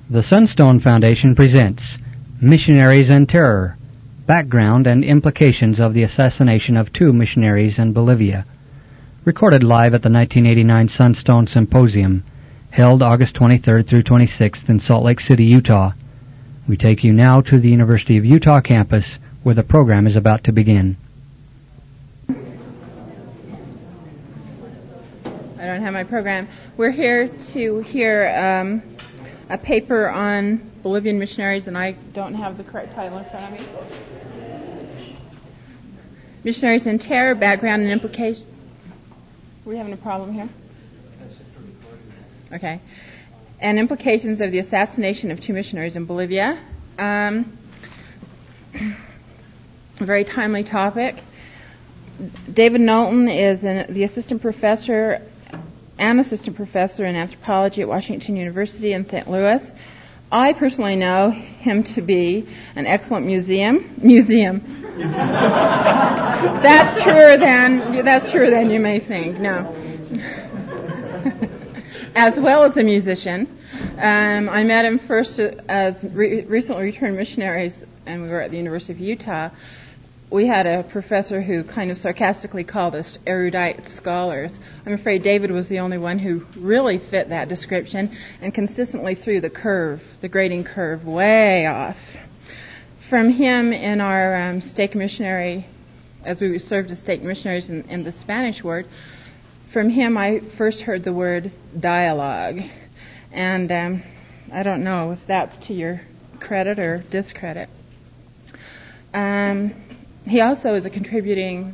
The Sunstone Foundation presents Missionaries and Terror, Background and Implications of the Assassination of Two Missionaries in Bolivia. Recorded live at the 1989 Sunstone Symposium, held August 23rd through 26th in Salt Lake City, Utah. We take you now to the University of Utah campus, where the program is about to begin. I don't have my program. We're here to hear a paper on Bolivian missionaries, and I don't have the correct title in front of me. Missionaries and Terror, Background and Implications. Are we having a problem here? That's just a recording. Okay. And Implications of the Assassination of Two Missionaries in Bolivia. A very timely topic. David Knowlton is the assistant professor in anthropology at Washington University in St. Louis. I personally know him to be an excellent museum. That's truer than you may think. No. As well as a musician. I met him first as recently returned missionaries, and we were at the University of Utah. We had a professor who kind of sarcastically called us erudite scholars. I'm afraid David was the only one who really fit that description and consistently threw the grading curve way off. From him in our stake missionary, as we served as stake missionaries in the Spanish ward, from him I first heard the word dialogue. And I don't know if that's to your credit or discredit. He also is a contributing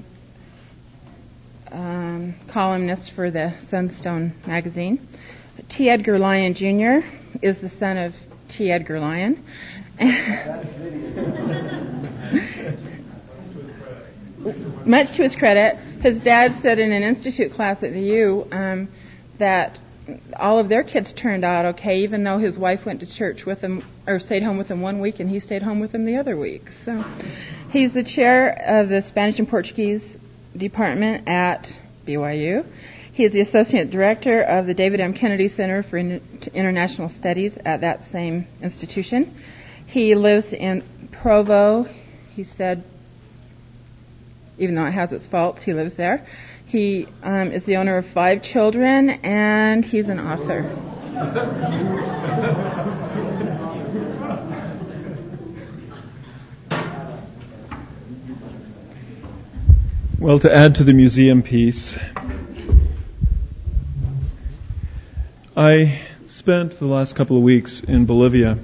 columnist for the Sunstone magazine. T. Edgar Lyon Jr. is the son of T. Edgar Lyon. Much to his credit, his dad said in an institute class at the U that all of their kids turned out okay, even though his wife went to church with him, or stayed home with him one week, and he stayed home with him the other week. So, he's the chair of the Spanish and Portuguese department at BYU. He is the associate director of the David M. Kennedy Center for International Studies at that same institution. He lives in Provo. He said, even though it has its faults, he lives there. He is the owner of 5 children, and he's an author. Well, to add to the museum piece, I spent the last couple of weeks in Bolivia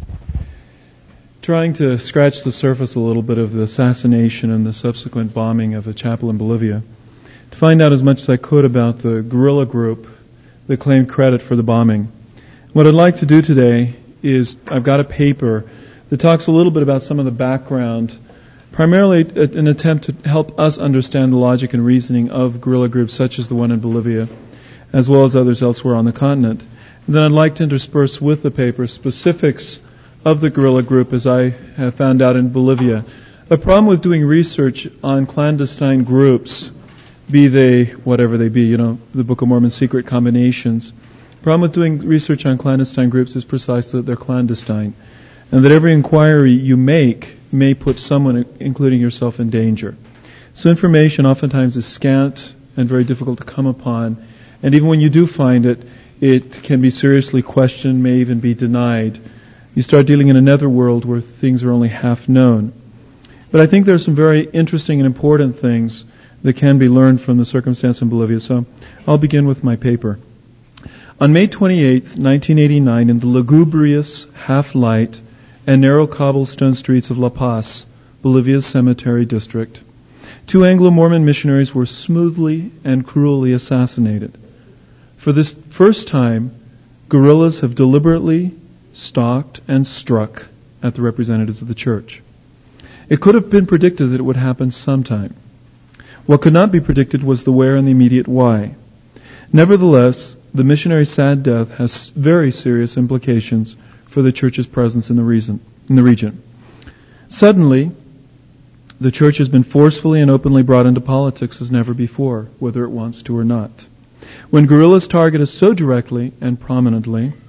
trying to scratch the surface a little bit of the assassination and the subsequent bombing of a chapel in Bolivia, to find out as much as I could about the guerrilla group that claimed credit for the bombing. What I'd like to do today is, I've got a paper that talks a little bit about some of the background, primarily an attempt to help us understand the logic and reasoning of guerrilla groups such as the one in Bolivia, as well as others elsewhere on the continent. And then I'd like to intersperse with the paper specifics of the guerrilla group as I have found out in Bolivia. A problem with doing research on clandestine groups, be they whatever they be, the Book of Mormon secret combinations. The problem with doing research on clandestine groups is precisely that they're clandestine, and that every inquiry you make may put someone, including yourself, in danger. So information oftentimes is scant and very difficult to come upon, and even when you do find it, it can be seriously questioned, may even be denied. You start dealing in another world where things are only half known. But I think there are some very interesting and important things that can be learned from the circumstance in Bolivia. So I'll begin with my paper. On May 28, 1989, in the lugubrious, half-light, and narrow cobblestone streets of La Paz, Bolivia's cemetery district, 2 Anglo-Mormon missionaries were smoothly and cruelly assassinated. For this first time, guerrillas have deliberately stalked and struck at the representatives of the church. It could have been predicted that it would happen sometime. What could not be predicted was the where and the immediate why. Nevertheless, the missionary's sad death has very serious implications for the church's presence in the region. Suddenly, the church has been forcefully and openly brought into politics as never before, whether it wants to or not. When guerrillas target us so directly and prominently,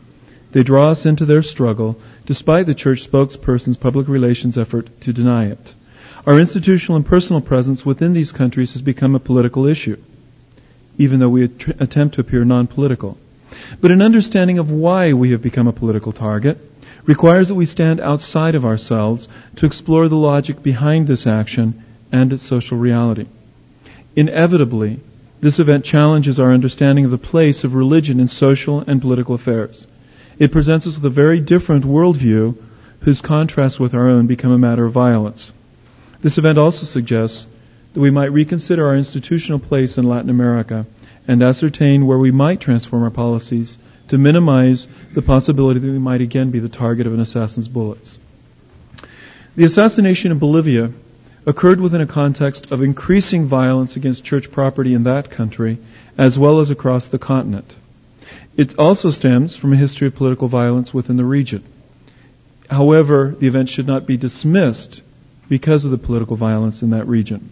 They draw us into their struggle, despite the church spokesperson's public relations effort to deny it. Our institutional and personal presence within these countries has become a political issue, even though we attempt to appear non-political. But an understanding of why we have become a political target requires that we stand outside of ourselves to explore the logic behind this action and its social reality. Inevitably, this event challenges our understanding of the place of religion in social and political affairs. It presents us with a very different worldview whose contrasts with our own become a matter of violence. This event also suggests that we might reconsider our institutional place in Latin America and ascertain where we might transform our policies to minimize the possibility that we might again be the target of an assassin's bullets. The assassination in Bolivia occurred within a context of increasing violence against church property in that country, as well as across the continent. It also stems from a history of political violence within the region. However, the event should not be dismissed because of the political violence in that region.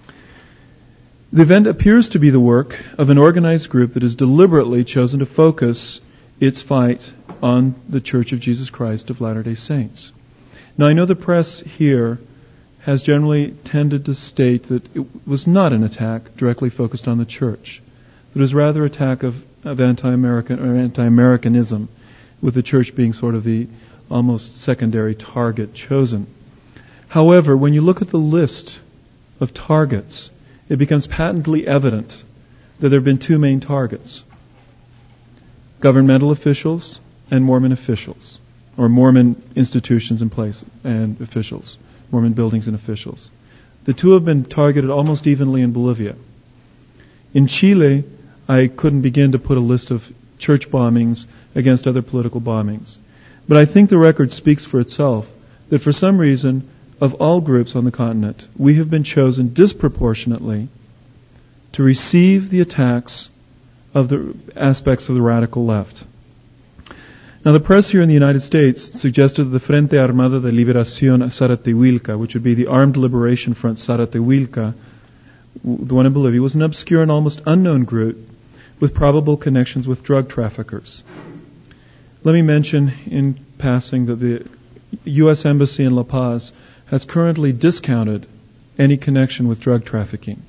The event appears to be the work of an organized group that has deliberately chosen to focus its fight on the Church of Jesus Christ of Latter-day Saints. Now, I know the press here has generally tended to state that it was not an attack directly focused on the church. It was rather an attack of anti-American or anti-Americanism, with the church being sort of the almost secondary target chosen. However, when you look at the list of targets, it becomes patently evident that there have been two main targets: governmental officials and Mormon officials, or Mormon institutions and places and officials, Mormon buildings and officials. The two have been targeted almost evenly in Bolivia. In Chile, I couldn't begin to put a list of church bombings against other political bombings. But I think the record speaks for itself, that for some reason, of all groups on the continent, we have been chosen disproportionately to receive the attacks of the aspects of the radical left. Now, the press here in the United States suggested that the Frente Armado de Liberación Zaratehuilca, which would be the Armed Liberation Front Zaratehuilca, the one in Bolivia, was an obscure and almost unknown group with probable connections with drug traffickers. Let me mention in passing that the U.S. Embassy in La Paz has currently discounted any connection with drug trafficking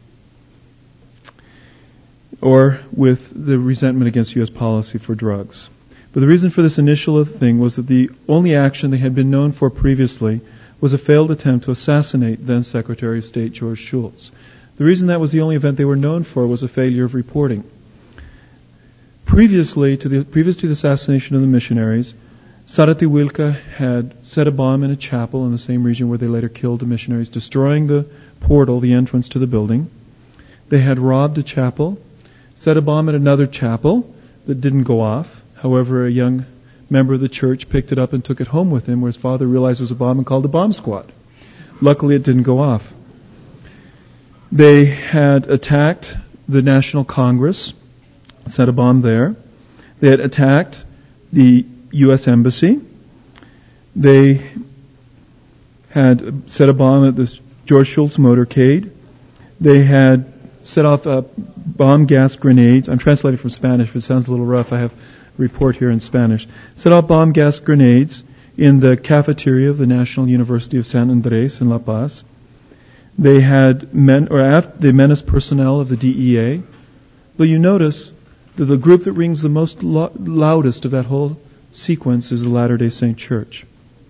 or with the resentment against U.S. policy for drugs. But the reason for this initial thing was that the only action they had been known for previously was a failed attempt to assassinate then Secretary of State George Shultz. The reason that was the only event they were known for was a failure of reporting. Previous to the assassination of the missionaries, Zaratehuilca had set a bomb in a chapel in the same region where they later killed the missionaries, destroying the portal, the entrance to the building. They had robbed a chapel, set a bomb at another chapel that didn't go off. However, a young member of the church picked it up and took it home with him, where his father realized it was a bomb and called the bomb squad. Luckily, it didn't go off. They had attacked the National Congress, set a bomb there. They had attacked the U.S. Embassy. They had set a bomb at the George Shultz motorcade. They had set off bomb gas grenades. I'm translating from Spanish. If it sounds a little rough, I have a report here in Spanish. Set off bomb gas grenades in the cafeteria of the National University of San Andres in La Paz. They had they menaced personnel of the DEA. But you notice that the group that rings the most loudest of that whole sequence is the Latter-day Saint Church.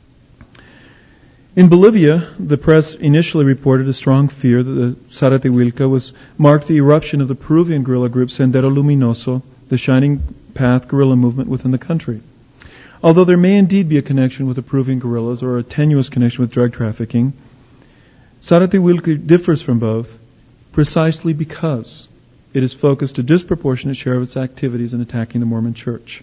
In Bolivia, the press initially reported a strong fear that the Zaratehuilca marked the eruption of the Peruvian guerrilla group Sendero Luminoso, the Shining Path guerrilla movement within the country. Although there may indeed be a connection with the Peruvian guerrillas or a tenuous connection with drug trafficking, Zaratehuilca differs from both precisely because it has focused a disproportionate share of its activities in attacking the Mormon Church.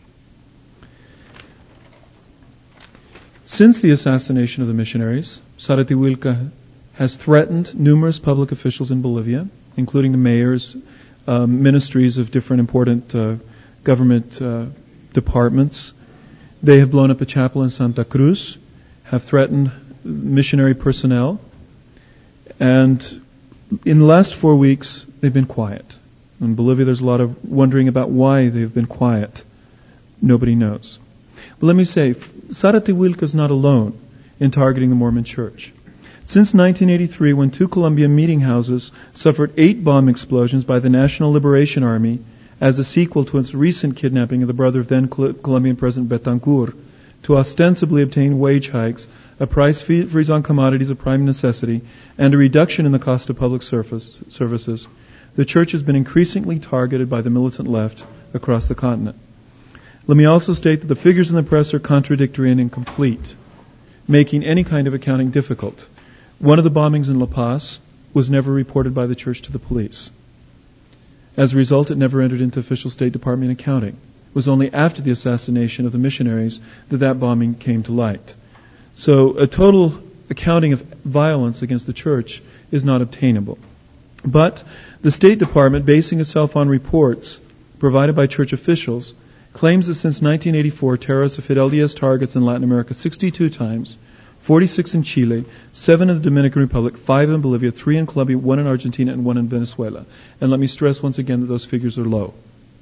Since the assassination of the missionaries, Zaratehuilca has threatened numerous public officials in Bolivia, including the mayors, ministries of different important government departments. They have blown up a chapel in Santa Cruz, have threatened missionary personnel, and in the last 4 weeks, they've been quiet. In Bolivia, there's a lot of wondering about why they've been quiet. Nobody knows. But let me say, Sara-Te-Huilca is not alone in targeting the Mormon Church. Since 1983, when 2 Colombian meeting houses suffered 8 bomb explosions by the National Liberation Army as a sequel to its recent kidnapping of the brother of then Colombian President Betancourt, to ostensibly obtain wage hikes, a price freeze on commodities of prime necessity, and a reduction in the cost of public services, the church has been increasingly targeted by the militant left across the continent. Let me also state that the figures in the press are contradictory and incomplete, making any kind of accounting difficult. One of the bombings in La Paz was never reported by the church to the police. As a result, it never entered into official State Department accounting. It was only after the assassination of the missionaries that bombing came to light. So a total accounting of violence against the church is not obtainable. But the State Department, basing itself on reports provided by church officials, claims that since 1984, terrorists have hit LDS targets in Latin America 62 times, 46 in Chile, 7 in the Dominican Republic, 5 in Bolivia, 3 in Colombia, 1 in Argentina, and 1 in Venezuela. And let me stress once again that those figures are low.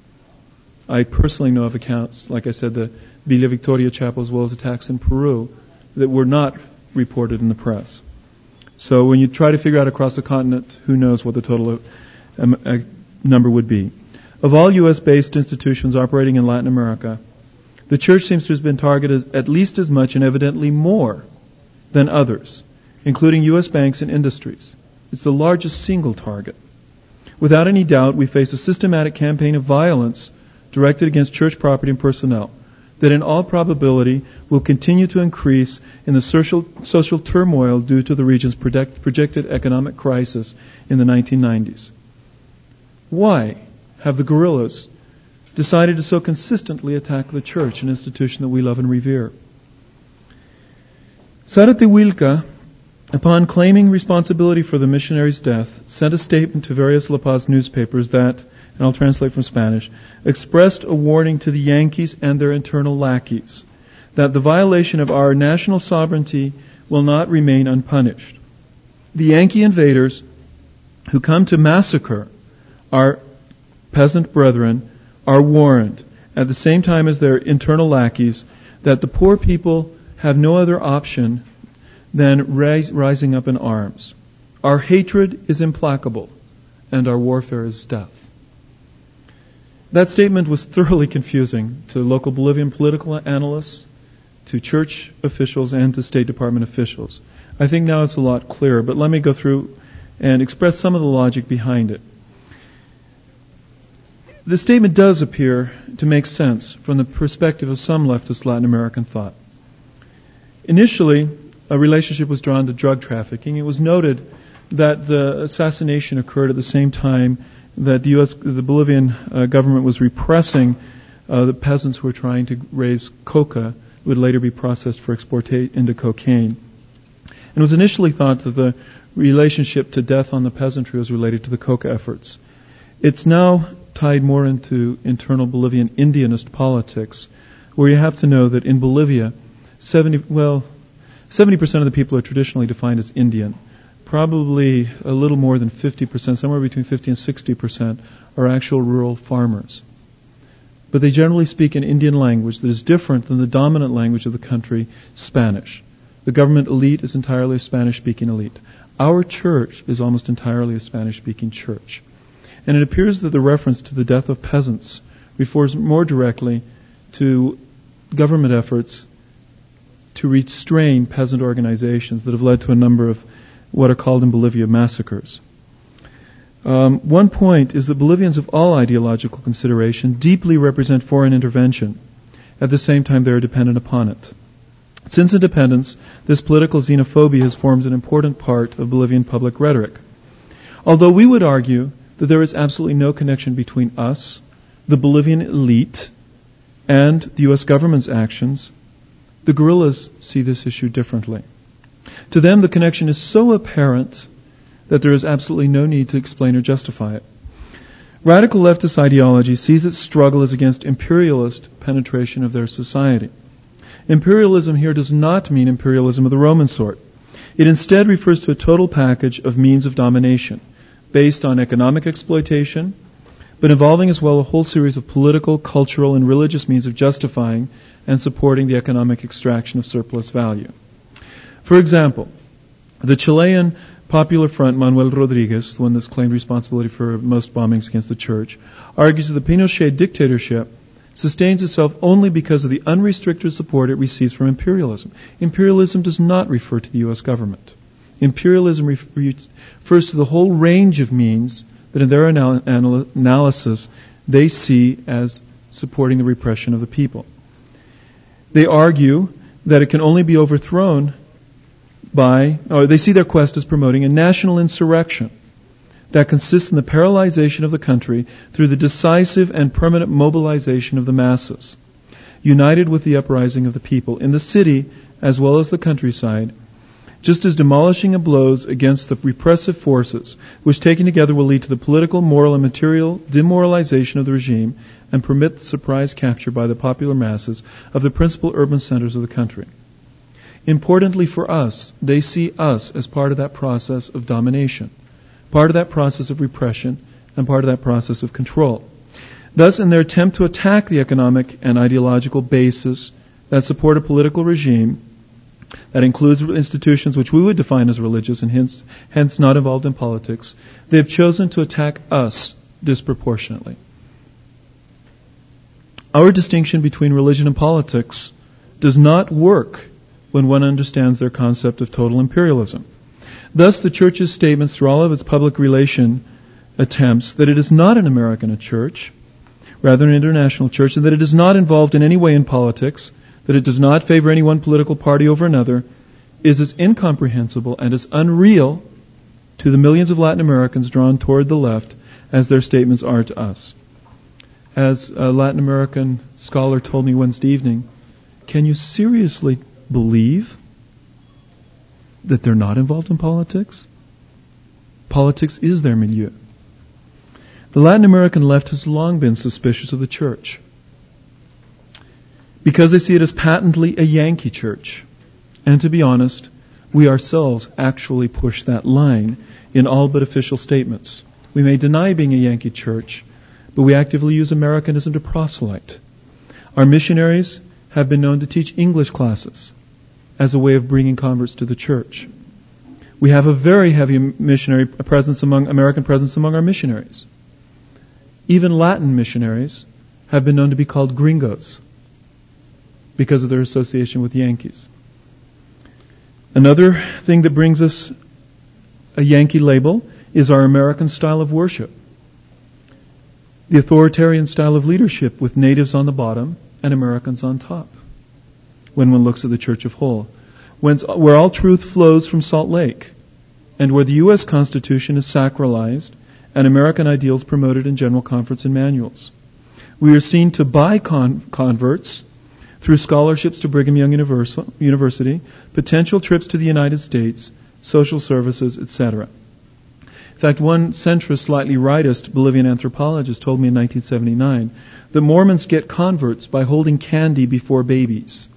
I personally know of accounts, like I said, the Villa Victoria Chapel, as well as attacks in Peru, that were not reported in the press. So when you try to figure out across the continent, who knows what the total number would be. Of all U.S.-based institutions operating in Latin America, the church seems to have been targeted at least as much and evidently more than others, including U.S. banks and industries. It's the largest single target. Without any doubt, we face a systematic campaign of violence directed against church property and personnel that in all probability will continue to increase in the social turmoil due to the region's projected economic crisis in the 1990s. Why have the guerrillas decided to so consistently attack the church, an institution that we love and revere? Sara-Te-Huilca, upon claiming responsibility for the missionary's death, sent a statement to various La Paz newspapers that, and I'll translate from Spanish, expressed a warning to the Yankees and their internal lackeys that the violation of our national sovereignty will not remain unpunished. The Yankee invaders who come to massacre our peasant brethren are warned, at the same time as their internal lackeys, that the poor people have no other option than rising up in arms. Our hatred is implacable, and our warfare is death. That statement was thoroughly confusing to local Bolivian political analysts, to church officials, and to State Department officials. I think now it's a lot clearer, but let me go through and express some of the logic behind it. The statement does appear to make sense from the perspective of some leftist Latin American thought. Initially, a relationship was drawn to drug trafficking. It was noted that the assassination occurred at the same time that the Bolivian government was repressing the peasants who were trying to raise coca, who would later be processed for export into cocaine. And it was initially thought that the relationship to death on the peasantry was related to the coca efforts. It's now tied more into internal Bolivian Indianist politics, where you have to know that in Bolivia, 70% of the people are traditionally defined as Indian. Probably a little more than 50%, somewhere between 50 and 60%, are actual rural farmers. But they generally speak an Indian language that is different than the dominant language of the country, Spanish. The government elite is entirely a Spanish-speaking elite. Our church is almost entirely a Spanish-speaking church. And it appears that the reference to the death of peasants refers more directly to government efforts to restrain peasant organizations that have led to a number of what are called in Bolivia massacres. One point is that Bolivians of all ideological consideration deeply represent foreign intervention. At the same time, they are dependent upon it. Since independence, this political xenophobia has formed an important part of Bolivian public rhetoric. Although we would argue that there is absolutely no connection between us, the Bolivian elite, and the U.S. government's actions, the guerrillas see this issue differently. To them, the connection is so apparent that there is absolutely no need to explain or justify it. Radical leftist ideology sees its struggle as against imperialist penetration of their society. Imperialism here does not mean imperialism of the Roman sort. It instead refers to a total package of means of domination based on economic exploitation, but involving as well a whole series of political, cultural, and religious means of justifying and supporting the economic extraction of surplus value. For example, the Chilean Popular Front, Manuel Rodriguez, the one that's claimed responsibility for most bombings against the church, argues that the Pinochet dictatorship sustains itself only because of the unrestricted support it receives from imperialism. Imperialism does not refer to the U.S. government. Imperialism refers to the whole range of means that in their analysis they see as supporting the repression of the people. They argue that it can only be overthrown they see their quest as promoting a national insurrection that consists in the paralyzation of the country through the decisive and permanent mobilization of the masses, united with the uprising of the people in the city as well as the countryside, just as demolishing of blows against the repressive forces, which taken together will lead to the political, moral, and material demoralization of the regime and permit the surprise capture by the popular masses of the principal urban centers of the country. Importantly for us, they see us as part of that process of domination, part of that process of repression, and part of that process of control. Thus, in their attempt to attack the economic and ideological basis that support a political regime that includes institutions which we would define as religious and hence not involved in politics, they have chosen to attack us disproportionately. Our distinction between religion and politics does not work when one understands their concept of total imperialism. Thus, the Church's statements through all of its public relation attempts that it is not an American church, rather an international church, and that it is not involved in any way in politics, that it does not favor any one political party over another, is as incomprehensible and as unreal to the millions of Latin Americans drawn toward the left as their statements are to us. As a Latin American scholar told me Wednesday evening, can you seriously believe that they're not involved in politics? Politics is their milieu. The Latin American left has long been suspicious of the church because they see it as patently a Yankee church. And to be honest, we ourselves actually push that line in all but official statements. We may deny being a Yankee church, but we actively use Americanism to proselyte. Our missionaries have been known to teach English classes as a way of bringing converts to the church. We have a very heavy missionary presence American presence among our missionaries. Even Latin missionaries have been known to be called gringos because of their association with Yankees. Another thing that brings us a Yankee label is our American style of worship. The authoritarian style of leadership with natives on the bottom and Americans on top. When one looks at the Church of Whole, where all truth flows from Salt Lake, and where the U.S. Constitution is sacralized and American ideals promoted in general conference and manuals. We are seen to buy converts through scholarships to Brigham Young University, potential trips to the United States, social services, etc. In fact, one centrist, slightly rightist Bolivian anthropologist told me in 1979 that Mormons get converts by holding candy before babies.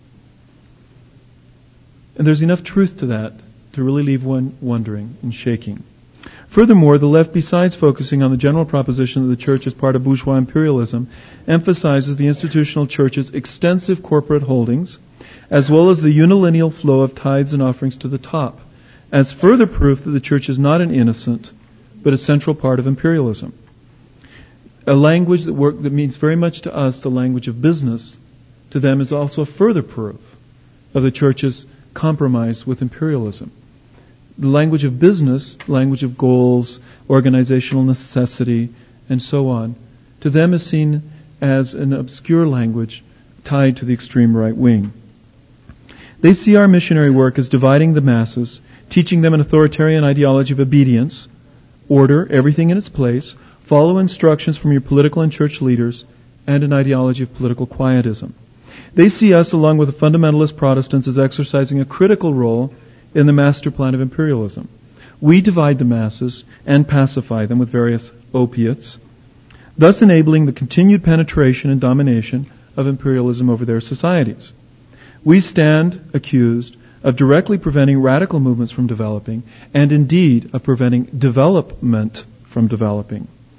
And there's enough truth to that to really leave one wondering and shaking. Furthermore, the left, besides focusing on the general proposition that the church is part of bourgeois imperialism, emphasizes the institutional church's extensive corporate holdings, as well as the unilineal flow of tithes and offerings to the top, as further proof that the church is not an innocent, but a central part of imperialism. A language that means very much to us, the language of business, to them is also a further proof of the church's compromise with imperialism. The language of business, language of goals, organizational necessity, and so on, to them is seen as an obscure language tied to the extreme right wing. They see our missionary work as dividing the masses, teaching them an authoritarian ideology of obedience, order, everything in its place, follow instructions from your political and church leaders, and an ideology of political quietism. They see us, along with the fundamentalist Protestants, as exercising a critical role in the master plan of imperialism. We divide the masses and pacify them with various opiates, thus enabling the continued penetration and domination of imperialism over their societies. We stand accused of directly preventing radical movements from developing, and indeed of preventing development from developing.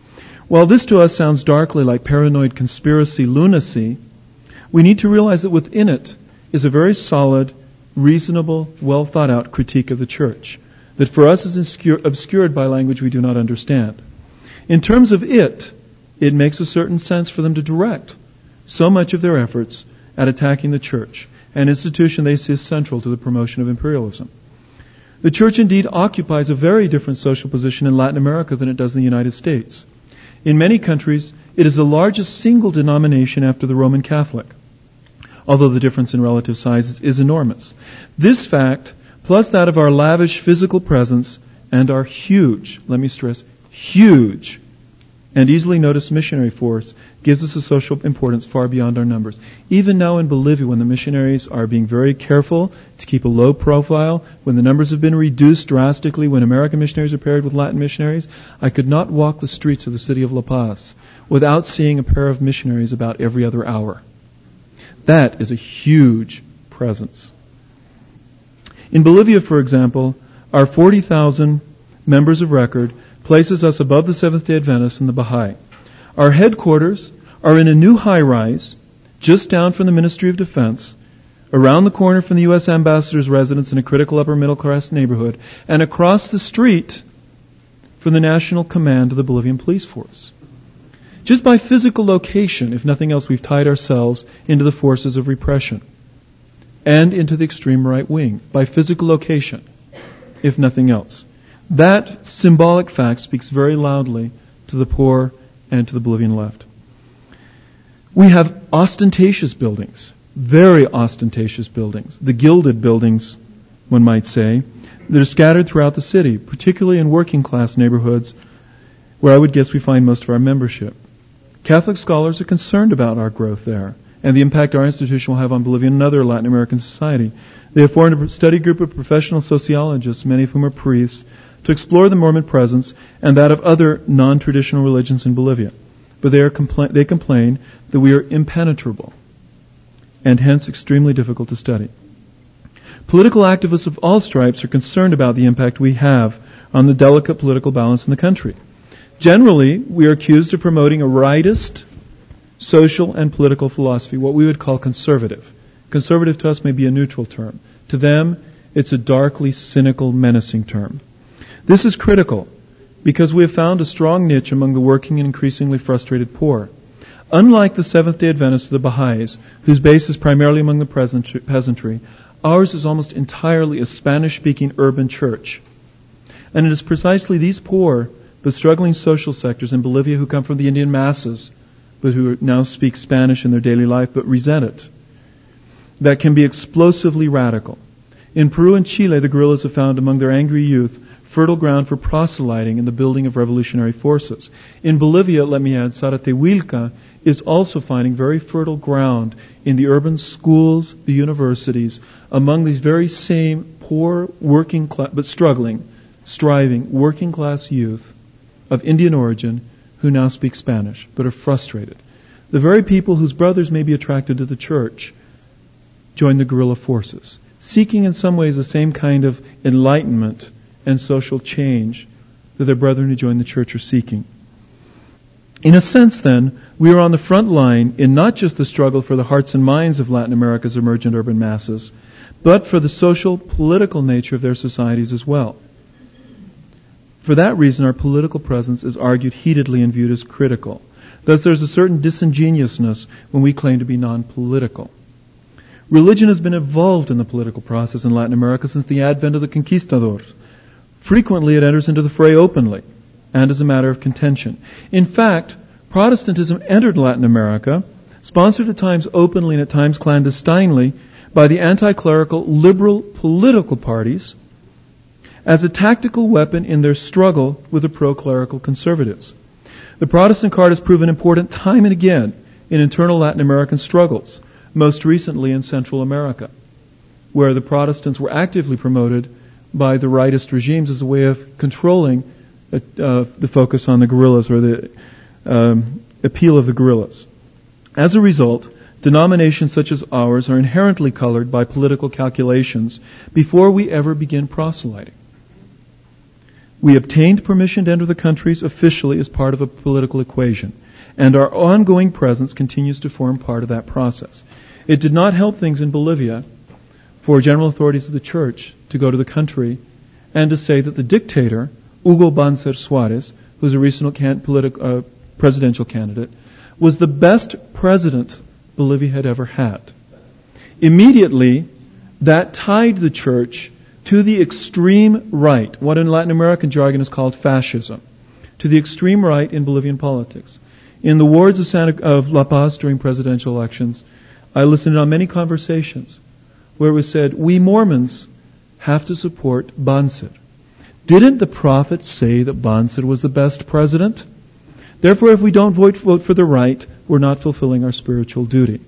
While this to us sounds darkly like paranoid conspiracy lunacy, we need to realize that within it is a very solid, reasonable, well thought out critique of the church that for us is obscured by language we do not understand. In terms of it makes a certain sense for them to direct so much of their efforts at attacking the church, an institution they see as central to the promotion of imperialism. The church indeed occupies a very different social position in Latin America than it does in the United States. In many countries, it is the largest single denomination after the Roman Catholic, although the difference in relative size is enormous. This fact, plus that of our lavish physical presence and our huge, let me stress, huge and easily noticed missionary force, gives us a social importance far beyond our numbers. Even now in Bolivia, when the missionaries are being very careful to keep a low profile, when the numbers have been reduced drastically, when American missionaries are paired with Latin missionaries, I could not walk the streets of the city of La Paz without seeing a pair of missionaries about every other hour. That is a huge presence. In Bolivia, for example, our 40,000 members of record places us above the Seventh-day Adventists and the Baha'i. Our headquarters are in a new high-rise, just down from the Ministry of Defense, around the corner from the U.S. Ambassador's residence in a critical upper-middle-class neighborhood, and across the street from the National Command of the Bolivian Police Force. Just by physical location, if nothing else, we've tied ourselves into the forces of repression and into the extreme right wing, by physical location, if nothing else. That symbolic fact speaks very loudly to the poor and to the Bolivian left. We have ostentatious buildings, very ostentatious buildings, the gilded buildings, one might say, that are scattered throughout the city, particularly in working class neighborhoods where I would guess we find most of our membership. Catholic scholars are concerned about our growth there and the impact our institution will have on Bolivia and other Latin American society. They have formed a study group of professional sociologists, many of whom are priests, to explore the Mormon presence and that of other non-traditional religions in Bolivia. But they complain that we are impenetrable and hence extremely difficult to study. Political activists of all stripes are concerned about the impact we have on the delicate political balance in the country. Generally, we are accused of promoting a rightist social and political philosophy, what we would call conservative. Conservative to us may be a neutral term. To them, it's a darkly cynical, menacing term. This is critical because we have found a strong niche among the working and increasingly frustrated poor. Unlike the Seventh-day Adventists or the Baha'is, whose base is primarily among the peasantry, ours is almost entirely a Spanish-speaking urban church. And it is precisely these poor but struggling social sectors in Bolivia who come from the Indian masses, but who now speak Spanish in their daily life but resent it, that can be explosively radical. In Peru and Chile, the guerrillas have found among their angry youth fertile ground for proselyting and the building of revolutionary forces. In Bolivia, let me add, Zaratehuilca is also finding very fertile ground in the urban schools, the universities, among these very same poor, working class, but striving, working class youth of Indian origin who now speak Spanish, but are frustrated. The very people whose brothers may be attracted to the church join the guerrilla forces, seeking in some ways the same kind of enlightenment and social change that their brethren who join the church are seeking. In a sense, then, we are on the front line in not just the struggle for the hearts and minds of Latin America's emergent urban masses, but for the social, political nature of their societies as well. For that reason, our political presence is argued heatedly and viewed as critical. Thus, there's a certain disingenuousness when we claim to be non-political. Religion has been involved in the political process in Latin America since the advent of the conquistadors. Frequently, it enters into the fray openly and as a matter of contention. In fact, Protestantism entered Latin America, sponsored at times openly and at times clandestinely by the anti-clerical liberal political parties as a tactical weapon in their struggle with the pro-clerical conservatives. The Protestant card has proven important time and again in internal Latin American struggles, most recently in Central America, where the Protestants were actively promoted by the rightist regimes as a way of controlling the focus on the guerrillas or the appeal of the guerrillas. As a result, denominations such as ours are inherently colored by political calculations before we ever begin proselyting. We obtained permission to enter the countries officially as part of a political equation, and our ongoing presence continues to form part of that process. It did not help things in Bolivia for general authorities of the church to go to the country and to say that the dictator, Hugo Banzer Suarez, who was a recent presidential candidate, was the best president Bolivia had ever had. Immediately, that tied the church to the extreme right, what in Latin American jargon is called fascism, to the extreme right in Bolivian politics. In the wards of La Paz during presidential elections, I listened on many conversations where it was said, we Mormons have to support Banzer. Didn't the prophet say that Banzer was the best president? Therefore, if we don't vote for the right, we're not fulfilling our spiritual duty.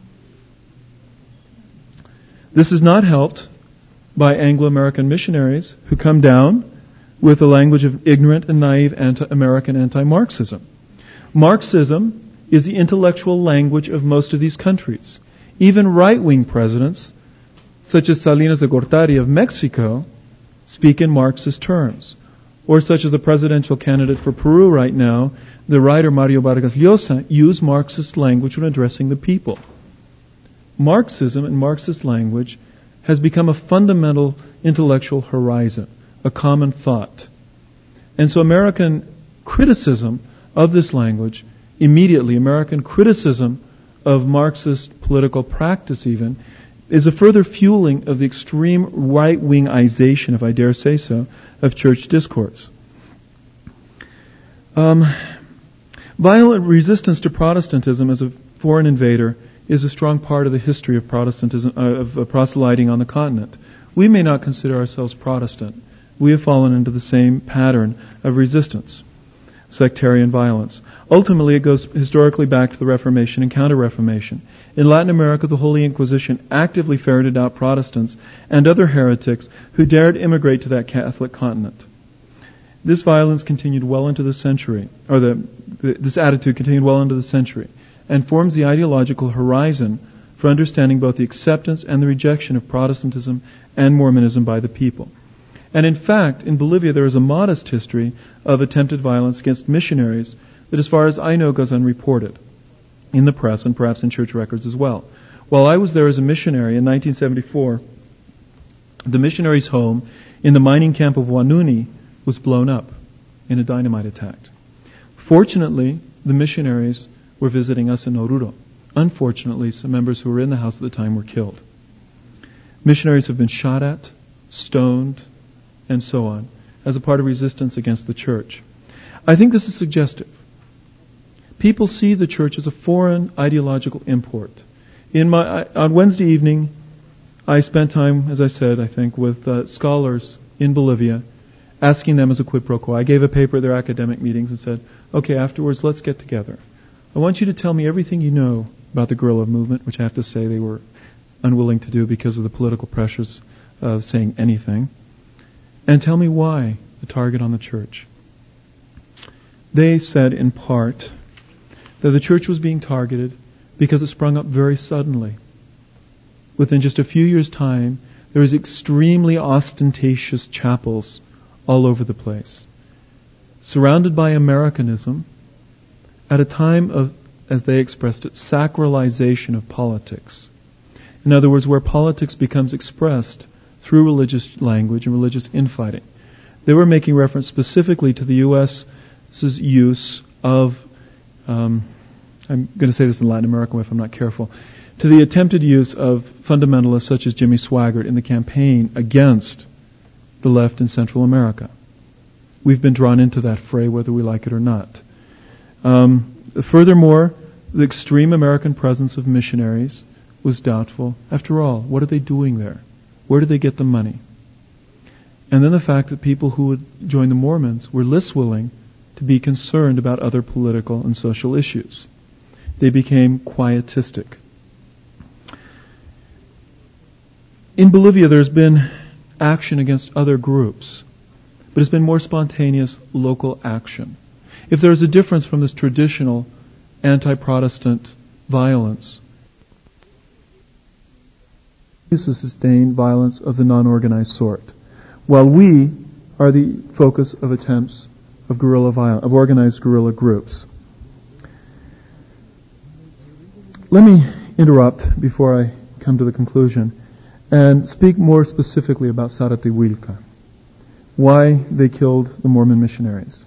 This is not helped by Anglo-American missionaries who come down with a language of ignorant and naive anti-American anti-Marxism. Marxism is the intellectual language of most of these countries. Even right-wing presidents, such as Salinas de Gortari of Mexico, speak in Marxist terms. Or such as the presidential candidate for Peru right now, the writer Mario Vargas Llosa, use Marxist language when addressing the people. Marxism and Marxist language has become a fundamental intellectual horizon, a common thought. And so American criticism of this language, immediately American criticism of Marxist political practice even, is a further fueling of the extreme right-wingization, if I dare say so, of church discourse. Violent resistance to Protestantism as a foreign invader is a strong part of the history of Protestantism, of proselyting on the continent. We may not consider ourselves Protestant. We have fallen into the same pattern of resistance, sectarian violence. Ultimately, it goes historically back to the Reformation and Counter-Reformation. In Latin America, the Holy Inquisition actively ferreted out Protestants and other heretics who dared immigrate to that Catholic continent. This violence continued well into the century, or this attitude continued well into the century, and forms the ideological horizon for understanding both the acceptance and the rejection of Protestantism and Mormonism by the people. And in fact, in Bolivia there is a modest history of attempted violence against missionaries that, as far as I know, goes unreported in the press and perhaps in church records as well. While I was there as a missionary in 1974, the missionaries' home in the mining camp of Huanuni was blown up in a dynamite attack. Fortunately, the missionaries were visiting us in Oruro. Unfortunately, some members who were in the house at the time were killed. Missionaries have been shot at, stoned, and so on, as a part of resistance against the church. I think this is suggestive. People see the church as a foreign ideological import. On Wednesday evening, I spent time, as I said, I think, with scholars in Bolivia, asking them as a quid pro quo. I gave a paper at their academic meetings and said, okay, afterwards, let's get together. I want you to tell me everything you know about the guerrilla movement, which I have to say they were unwilling to do because of the political pressures of saying anything, and tell me why the target on the church. They said in part that the church was being targeted because it sprung up very suddenly. Within just a few years' time, there was extremely ostentatious chapels all over the place, surrounded by Americanism, at a time of, as they expressed it, sacralization of politics. In other words, where politics becomes expressed through religious language and religious infighting. They were making reference specifically to the U.S.'s use of, I'm going to say this in Latin American way if I'm not careful, to the attempted use of fundamentalists such as Jimmy Swaggart in the campaign against the left in Central America. We've been drawn into that fray whether we like it or not. Furthermore, the extreme American presence of missionaries was doubtful. After all, what are they doing there? Where do they get the money? And then the fact that people who would join the Mormons were less willing to be concerned about other political and social issues. They became quietistic. In Bolivia, there's been action against other groups, but it's been more spontaneous local action. If there's a difference from this traditional anti-Protestant violence, it's the sustained violence of the non-organized sort. While we are the focus of attempts of organized guerrilla groups. Let me interrupt before I come to the conclusion and speak more specifically about Zaratehuilca, why they killed the Mormon missionaries.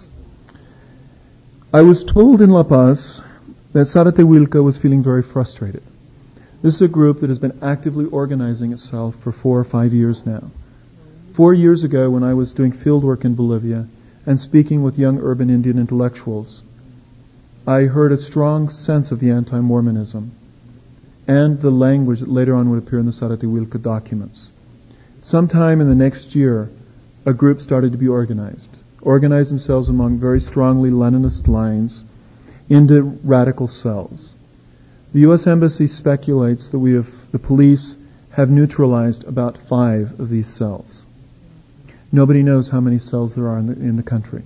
I was told in La Paz that Zaratehuilca was feeling very frustrated. This is a group that has been actively organizing itself for 4 or 5 years now. 4 years ago, when I was doing field work in Bolivia and speaking with young urban Indian intellectuals, I heard a strong sense of the anti-Mormonism and the language that later on would appear in the Zaratehuilca documents. Sometime in the next year, a group started to be organized themselves among very strongly Leninist lines into radical cells. The U.S. Embassy speculates that the police have neutralized about 5 of these cells. Nobody knows how many cells there are in the country.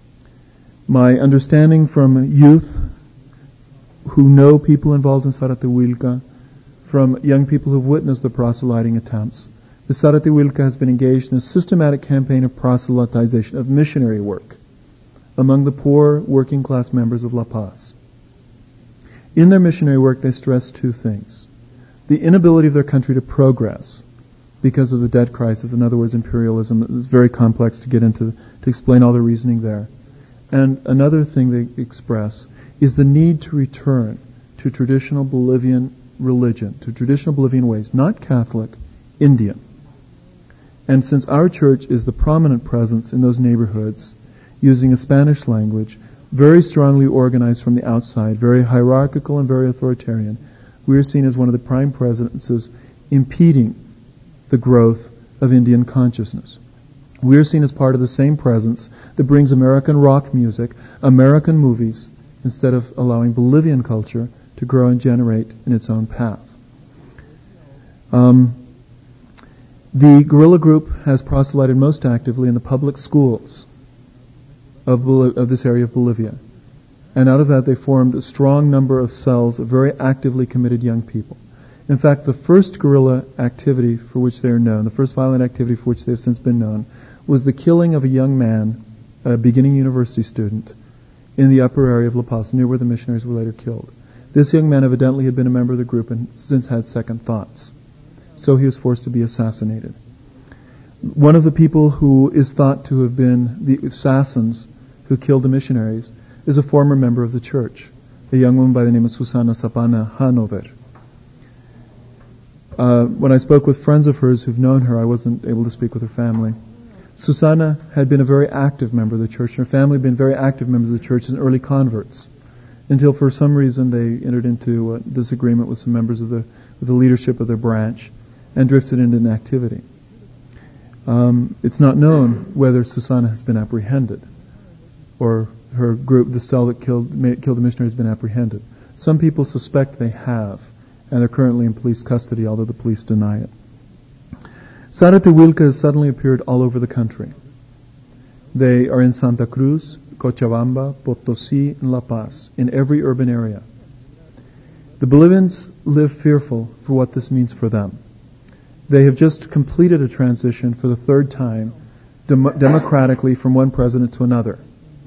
My understanding from youth who know people involved in Zaratehuilca, from young people who've witnessed the proselyting attempts, the Zaratehuilca has been engaged in a systematic campaign of proselytization, of missionary work, among the poor working class members of La Paz. In their missionary work, they stress 2 things. The inability of their country to progress because of the debt crisis, in other words, imperialism. It's very complex to get into, to explain all the reasoning there. And another thing they express is the need to return to traditional Bolivian religion, to traditional Bolivian ways, not Catholic, Indian. And since our church is the prominent presence in those neighborhoods, using a Spanish language, very strongly organized from the outside, very hierarchical and very authoritarian, we are seen as one of the prime presences impeding the growth of Indian consciousness. We are seen as part of the same presence that brings American rock music, American movies, instead of allowing Bolivian culture to grow and generate in its own path. The guerrilla group has proselyted most actively in the public schools of this area of Bolivia. And out of that they formed a strong number of cells of very actively committed young people. In fact, the first guerrilla activity for which they are known, the first violent activity for which they have since been known, was the killing of a young man, a beginning university student, in the upper area of La Paz, near where the missionaries were later killed. This young man evidently had been a member of the group and since had second thoughts. So he was forced to be assassinated. One of the people who is thought to have been the assassins who killed the missionaries is a former member of the church, a young woman by the name of Susana Sapana Hanover. When I spoke with friends of hers who've known her, I wasn't able to speak with her family. Susana had been a very active member of the church, and her family had been very active members of the church as early converts, until for some reason they entered into a disagreement with some members of the leadership of their branch and drifted into inactivity. It's not known whether Susana has been apprehended, or her group, the cell that killed the missionary, has been apprehended. Some people suspect they have, and are currently in police custody, although the police deny it. Zaratehuilca has suddenly appeared all over the country. They are in Santa Cruz, Cochabamba, Potosí, and La Paz, in every urban area. The Bolivians live fearful for what this means for them. They have just completed a transition for the 3rd time democratically from one president to another.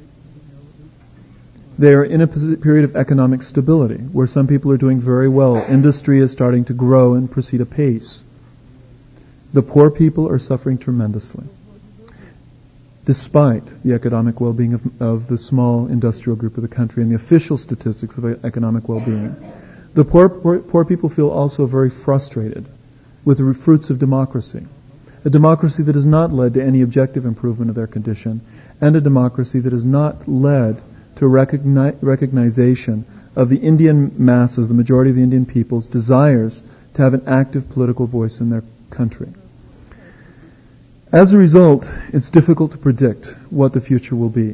They are in a period of economic stability where some people are doing very well. Industry is starting to grow and proceed apace. The poor people are suffering tremendously, despite the economic well-being of the small industrial group of the country and the official statistics of economic well-being. The poor people feel also very frustrated with the fruits of democracy, a democracy that has not led to any objective improvement of their condition, and a democracy that has not led to recognition of the Indian masses, the majority of the Indian people's desires to have an active political voice in their country. As a result, it's difficult to predict what the future will be.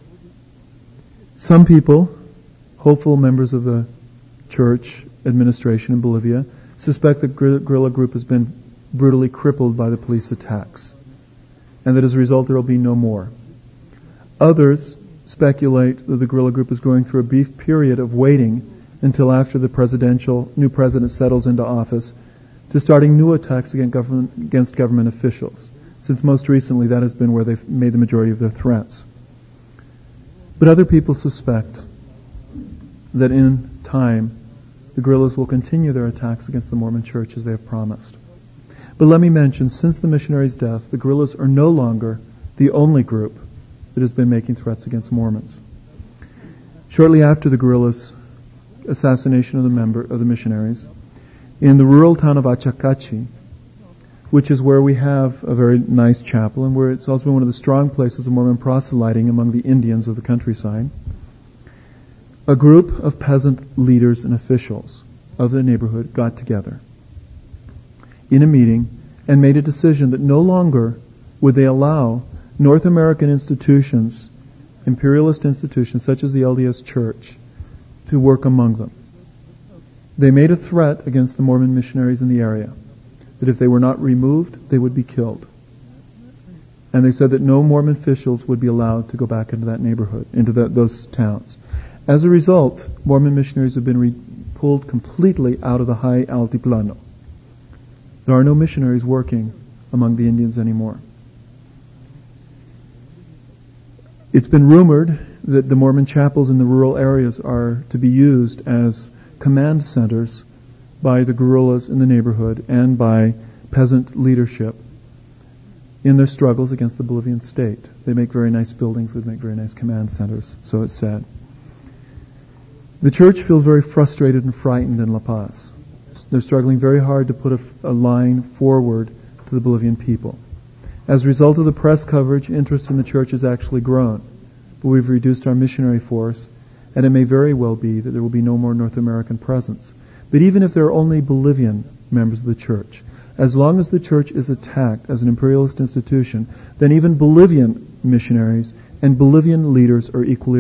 Some people, hopeful members of the church administration in Bolivia, suspect that the guerrilla group has been brutally crippled by the police attacks, and that as a result there will be no more. Others speculate that the guerrilla group is going through a brief period of waiting until after the new president settles into office to starting new attacks against government officials. since most recently that has been where they've made the majority of their threats. But other people suspect that in time the guerrillas will continue their attacks against the Mormon Church as they have promised. But let me mention, since the missionaries' death, the guerrillas are no longer the only group that has been making threats against Mormons. Shortly after the guerrillas' assassination of the missionaries, in the rural town of Achacachi, which is where we have a very nice chapel and where it's also been one of the strong places of Mormon proselyting among the Indians of the countryside, a group of peasant leaders and officials of the neighborhood got together in a meeting and made a decision that no longer would they allow North American institutions, imperialist institutions such as the LDS Church, to work among them. They made a threat against the Mormon missionaries in the area that if they were not removed, they would be killed. And they said that no Mormon officials would be allowed to go back into that neighborhood, into those towns. As a result, Mormon missionaries have been pulled completely out of the high altiplano. There are no missionaries working among the Indians anymore. It's been rumored that the Mormon chapels in the rural areas are to be used as command centers by the guerrillas in the neighborhood and by peasant leadership in their struggles against the Bolivian state. They make very nice buildings, they make very nice command centers, so it's said. The church feels very frustrated and frightened in La Paz. They're struggling very hard to put a line forward to the Bolivian people. As a result of the press coverage, interest in the church has actually grown. But we've reduced our missionary force, and it may very well be that there will be no more North American presence. But even if there are only Bolivian members of the church, as long as the church is attacked as an imperialist institution, then even Bolivian missionaries and Bolivian leaders are equally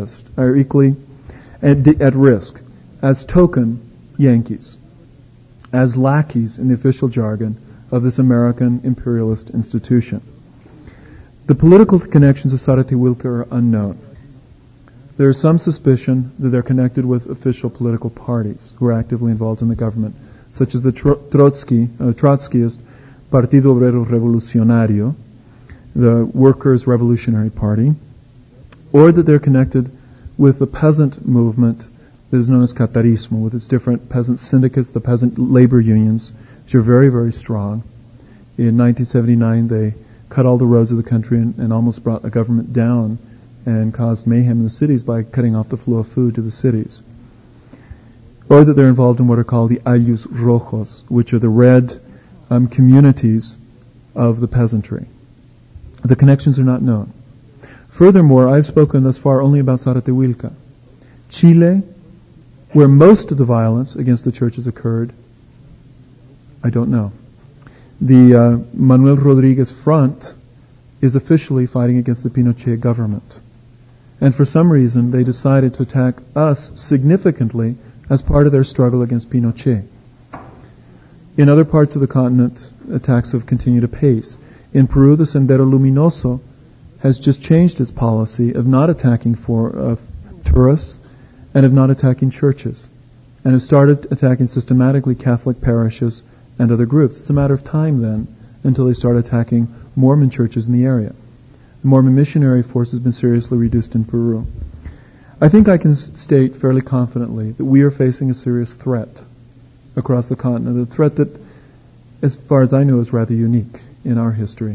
at risk, as token Yankees, as lackeys in the official jargon of this American imperialist institution. The political connections of Zaratihilca are unknown. There is some suspicion that they're connected with official political parties who are actively involved in the government, such as the Trotskyist Partido Obrero Revolucionario, the Workers' Revolutionary Party, or that they're connected with the peasant movement that is known as Catarismo, with its different peasant syndicates, the peasant labor unions, which are very, very strong. In 1979, they cut all the roads of the country and almost brought a government down and caused mayhem in the cities by cutting off the flow of food to the cities. Or that they're involved in what are called the Ayllus Rojos, which are the red communities of the peasantry. The connections are not known. Furthermore, I've spoken thus far only about Zaratihilca. Chile, where most of the violence against the church has occurred, I don't know. The Manuel Rodriguez Front is officially fighting against the Pinochet government. And for some reason, they decided to attack us significantly as part of their struggle against Pinochet. In other parts of the continent, attacks have continued apace. In Peru, the Sendero Luminoso has just changed its policy of not attacking tourists and of not attacking churches, and have started attacking systematically Catholic parishes and other groups. It's a matter of time then until they start attacking Mormon churches in the area. The Mormon missionary force has been seriously reduced in Peru. I think I can state fairly confidently that we are facing a serious threat across the continent, a threat that, as far as I know, is rather unique in our history.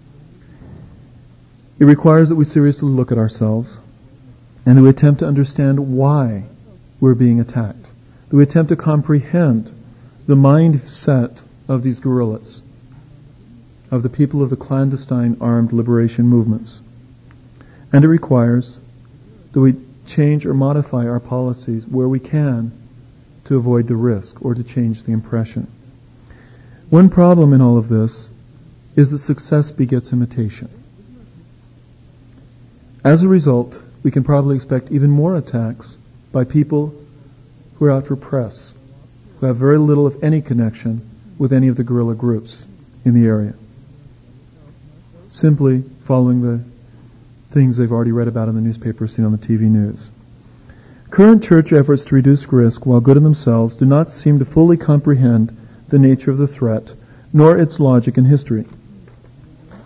It requires that we seriously look at ourselves and that we attempt to understand why we're being attacked, that we attempt to comprehend the mindset of these guerrillas, of the people of the clandestine armed liberation movements. And it requires that we change or modify our policies where we can to avoid the risk or to change the impression. One problem in all of this is that success begets imitation. As a result, we can probably expect even more attacks by people who are out for press, who have very little, if any, connection with any of the guerrilla groups in the area, simply following the things they've already read about in the newspaper, seen on the TV news. Current church efforts to reduce risk, while good in themselves, do not seem to fully comprehend the nature of the threat, nor its logic and history.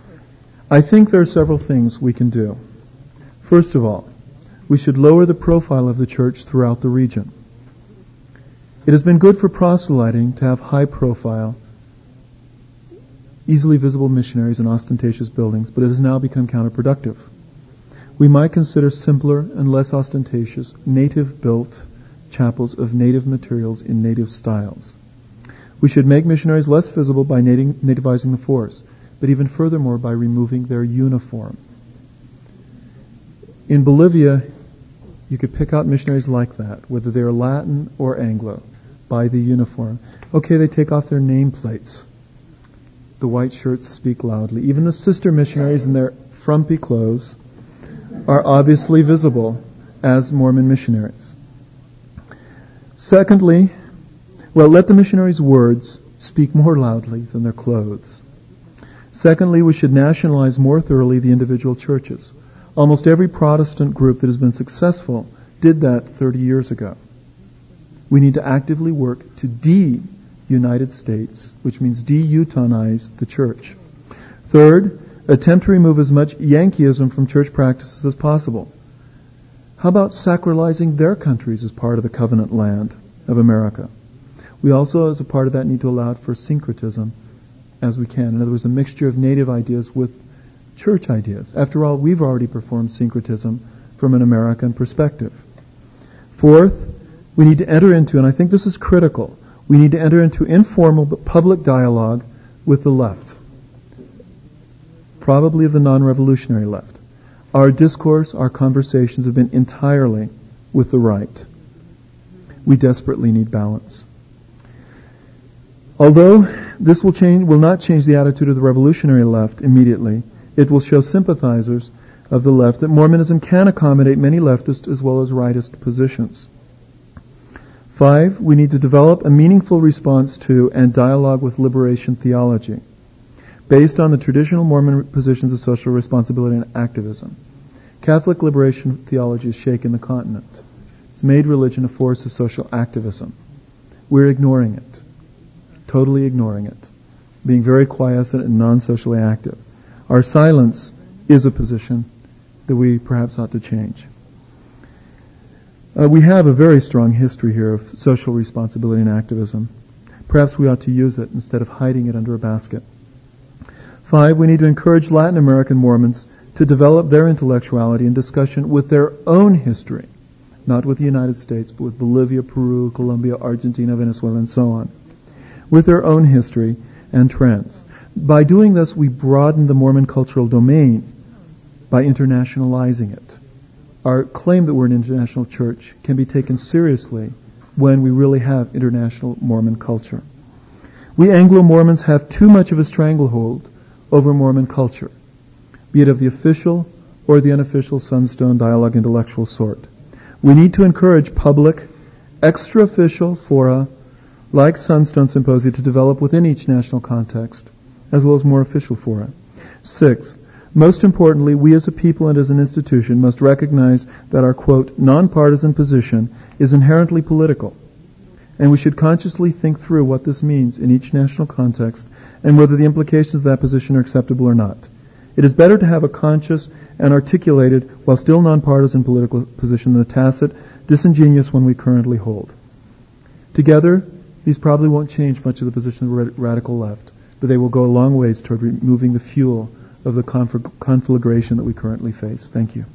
I think there are several things we can do. First of all, we should lower the profile of the church throughout the region. It has been good for proselyting to have high profile, easily visible missionaries in ostentatious buildings, but it has now become counterproductive. We might consider simpler and less ostentatious, native-built chapels of native materials in native styles. We should make missionaries less visible by nativizing the force, but even furthermore by removing their uniform. In Bolivia, you could pick out missionaries like that, whether they're Latin or Anglo, by the uniform. Okay, they take off their nameplates. The white shirts speak loudly. Even the sister missionaries in their frumpy clothes are obviously visible as Mormon missionaries. Secondly, let the missionaries' words speak more loudly than their clothes. Secondly, we should nationalize more thoroughly the individual churches. Almost every Protestant group that has been successful did that 30 years ago. We need to actively work to de-United States, which means de-Utonize the church. Third, attempt to remove as much Yankeeism from church practices as possible. How about sacralizing their countries as part of the covenant land of America? We also, as a part of that, need to allow for syncretism as we can. In other words, a mixture of native ideas with church ideas. After all, we've already performed syncretism from an American perspective. Fourth, we need to enter into, and I think this is critical, we need to enter into informal but public dialogue with the left, probably of the non-revolutionary left. Our discourse, our conversations have been entirely with the right. We desperately need balance. Although this will not change the attitude of the revolutionary left immediately, it will show sympathizers of the left that Mormonism can accommodate many leftist as well as rightist positions. 5, we need to develop a meaningful response to and dialogue with liberation theology, based on the traditional Mormon positions of social responsibility and activism. Catholic liberation theology has shaken the continent. It's made religion a force of social activism. We're ignoring it, totally ignoring it, being very quiescent and non-socially active. Our silence is a position that we perhaps ought to change. We have a very strong history here of social responsibility and activism. Perhaps we ought to use it instead of hiding it under a basket. 5, we need to encourage Latin American Mormons to develop their intellectuality in discussion with their own history, not with the United States, but with Bolivia, Peru, Colombia, Argentina, Venezuela, and so on, with their own history and trends. By doing this, we broaden the Mormon cultural domain by internationalizing it. Our claim that we're an international church can be taken seriously when we really have international Mormon culture. We Anglo-Mormons have too much of a stranglehold over Mormon culture, be it of the official or the unofficial Sunstone dialogue intellectual sort. We need to encourage public, extra-official fora like Sunstone Symposia to develop within each national context, as well as more official fora. 6, most importantly, we as a people and as an institution must recognize that our, quote, nonpartisan position is inherently political, and we should consciously think through what this means in each national context and whether the implications of that position are acceptable or not. It is better to have a conscious and articulated, while still nonpartisan political position than a tacit, disingenuous one we currently hold. Together, these probably won't change much of the position of the radical left, but they will go a long ways toward removing the fuel of the conflagration that we currently face. Thank you.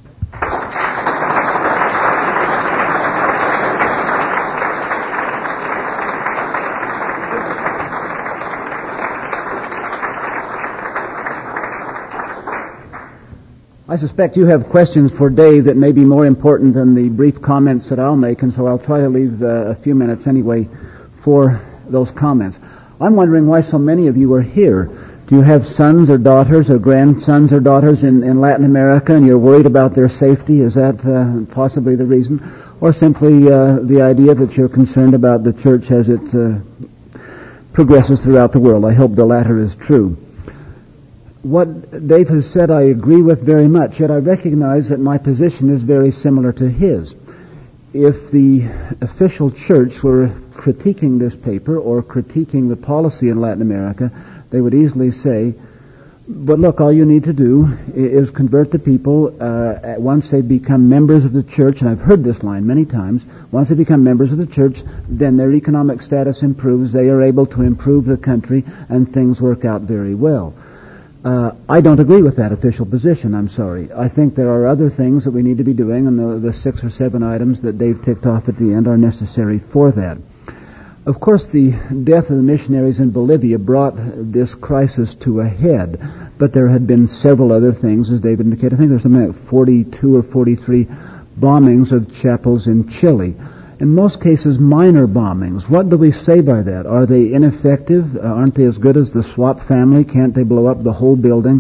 I suspect you have questions for Dave that may be more important than the brief comments that I'll make, and so I'll try to leave a few minutes anyway for those comments. I'm wondering why so many of you are here. Do you have sons or daughters or grandsons or daughters in Latin America and you're worried about their safety? Is that possibly the reason? Or simply the idea that you're concerned about the church as it progresses throughout the world? I hope the latter is true. What Dave has said I agree with very much, yet I recognize that my position is very similar to his. If the official church were critiquing this paper or critiquing the policy in Latin America, they would easily say, But look, all you need to do is convert the people once they become members of the church, and I've heard this line many times, once they become members of the church, then their economic status improves, they are able to improve the country, and things work out very well. I don't agree with that official position, I'm sorry. I think there are other things that we need to be doing, and the 6 or 7 items that Dave ticked off at the end are necessary for that. Of course, the death of the missionaries in Bolivia brought this crisis to a head, but there had been several other things, as David indicated. I think there's something like 42 or 43 bombings of chapels in Chile. In most cases, minor bombings. What do we say by that? Are they ineffective? Aren't they as good as the Swap family? Can't they blow up the whole building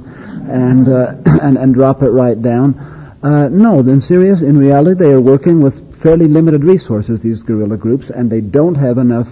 and drop it right down? No, in reality, they are working with fairly limited resources, these guerrilla groups, and they don't have enough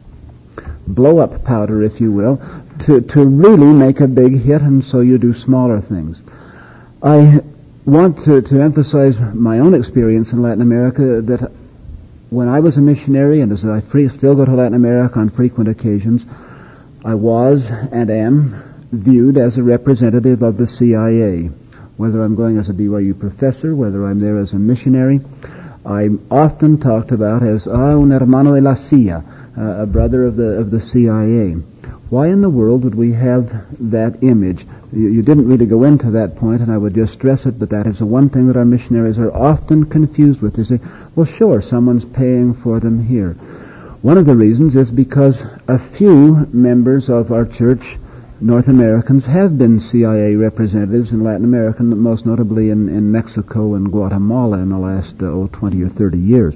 blow-up powder, if you will, to really make a big hit, and so you do smaller things. I want to emphasize my own experience in Latin America, that when I was a missionary, and as I still go to Latin America on frequent occasions, I was and am viewed as a representative of the CIA. Whether I'm going as a BYU professor, whether I'm there as a missionary, I'm often talked about as un hermano de la CIA, a brother of the CIA. Why in the world would we have that image? You didn't really go into that point, and I would just stress it, but that is the one thing that our missionaries are often confused with. They say, well, sure, someone's paying for them here. One of the reasons is because a few members of our church, North Americans, have been CIA representatives in Latin America, most notably in Mexico and Guatemala in the last 20 or 30 years.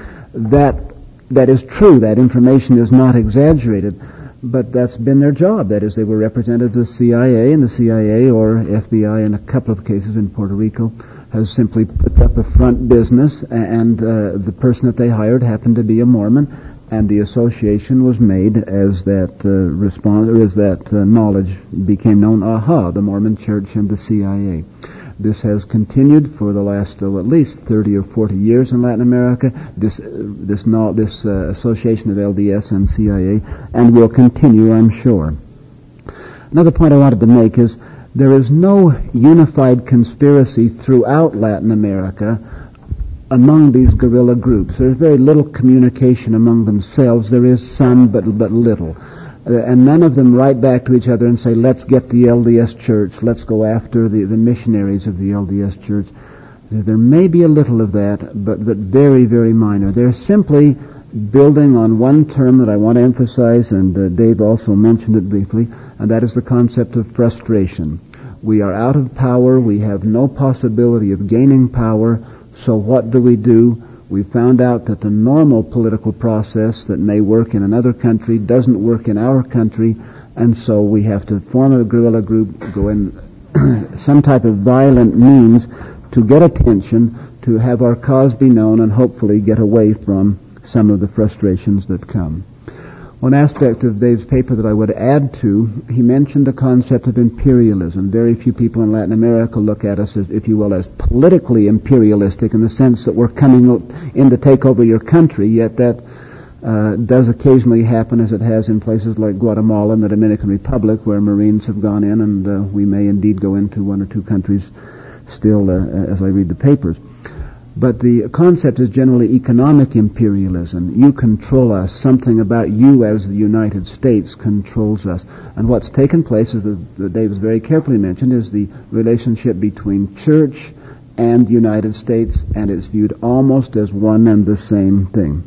That is true. That information is not exaggerated, but that's been their job. That is, they were representatives of the CIA, and the CIA or FBI in a couple of cases in Puerto Rico has simply put up a front business, and the person that they hired happened to be a Mormon, and the association was made as that knowledge became known. The Mormon Church and the CIA. This has continued for the last at least 30 or 40 years in Latin America. This association of LDS and CIA, and will continue, I'm sure. Another point I wanted to make is there is no unified conspiracy throughout Latin America among these guerrilla groups. There's very little communication among themselves. There is some, but little. And none of them write back to each other and say, let's get the LDS Church, let's go after the missionaries of the LDS Church. There may be a little of that, but very, very minor. They're simply building on one term that I want to emphasize, and Dave also mentioned it briefly, and that is the concept of frustration. We are out of power. We have no possibility of gaining power. So what do? We found out that the normal political process that may work in another country doesn't work in our country, and so we have to form a guerrilla group, go in some type of violent means to get attention, to have our cause be known, and hopefully get away from some of the frustrations that come. One aspect of Dave's paper that I would add to, he mentioned the concept of imperialism. Very few people in Latin America look at us, as, if you will, as politically imperialistic in the sense that we're coming in to take over your country, yet that does occasionally happen, as it has in places like Guatemala and the Dominican Republic, where Marines have gone in, and we may indeed go into one or two countries still as I read the papers. But the concept is generally economic imperialism. You control us. Something about you as the United States controls us. And what's taken place, as Dave has very carefully mentioned, is the relationship between church and United States, and it's viewed almost as one and the same thing.